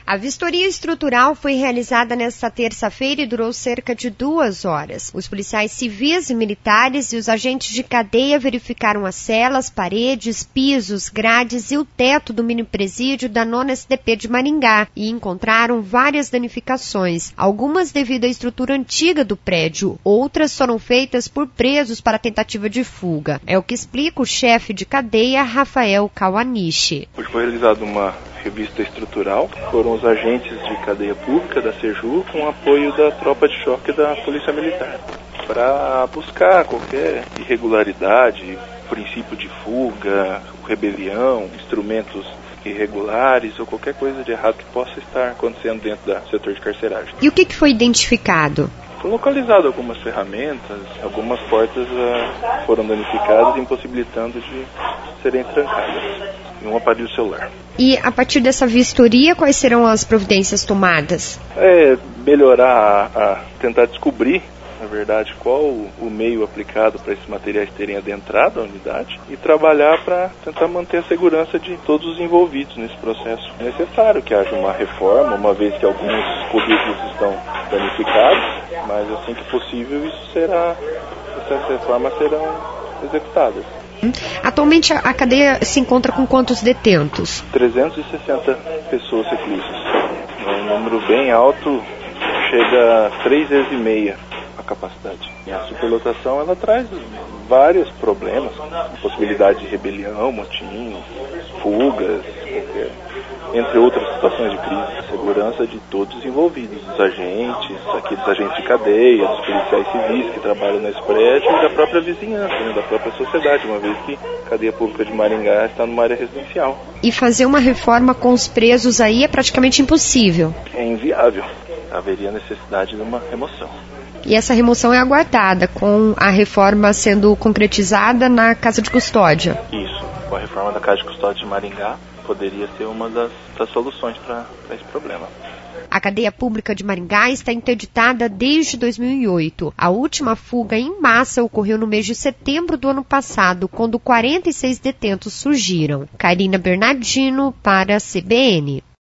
A vistoria estrutural foi realizada nesta terça-feira e durou cerca de 2 horas. Os policiais civis e militares e os agentes de cadeia verificaram as celas, paredes, pisos, grades e o teto do mini-presídio da 9ª SDP de Maringá e encontraram várias danificações, algumas devido à estrutura antiga do prédio, outras foram feitas por presos para tentativa de fuga. É o que explica o chefe de cadeia, Rafael Kawanishi. Foi realizada uma revista estrutural, foram os agentes de cadeia pública da SEJU com apoio da tropa de choque da Polícia Militar, para buscar qualquer irregularidade, princípio de fuga, rebelião, instrumentos irregulares ou qualquer coisa de errado que possa estar acontecendo dentro do setor de carceragem. E o que foi identificado? Foi localizado algumas ferramentas, algumas portas foram danificadas, impossibilitando de serem trancadas, e um aparelho celular. E a partir dessa vistoria, quais serão as providências tomadas? Melhorar, tentar descobrir, na verdade, qual o meio aplicado para esses materiais terem adentrado a unidade e trabalhar para tentar manter a segurança de todos os envolvidos nesse processo. É necessário que haja uma reforma, uma vez que alguns cubículos estão danificados, mas assim que possível essas reformas serão executadas. Atualmente a cadeia se encontra com quantos detentos? 360 pessoas reclusas. É um número bem alto, chega a 3 vezes e meia a capacidade. E a superlotação ela traz vários problemas, possibilidade de rebelião, motins, fugas, entre outras situações de crise. Segurança de todos os envolvidos, dos agentes, aqueles agentes de cadeia, dos policiais civis que trabalham nesse prédio e da própria vizinhança, da própria sociedade, uma vez que a cadeia pública de Maringá está numa área residencial. E fazer uma reforma com os presos aí é praticamente impossível? É inviável. Haveria necessidade de uma remoção. E essa remoção é aguardada, com a reforma sendo concretizada na Casa de Custódia? Isso. Com a reforma da Casa de Custódia de Maringá, poderia ser uma das soluções para esse problema. A cadeia pública de Maringá está interditada desde 2008. A última fuga em massa ocorreu no mês de setembro do ano passado, quando 46 detentos surgiram. Karina Bernardino para a CBN.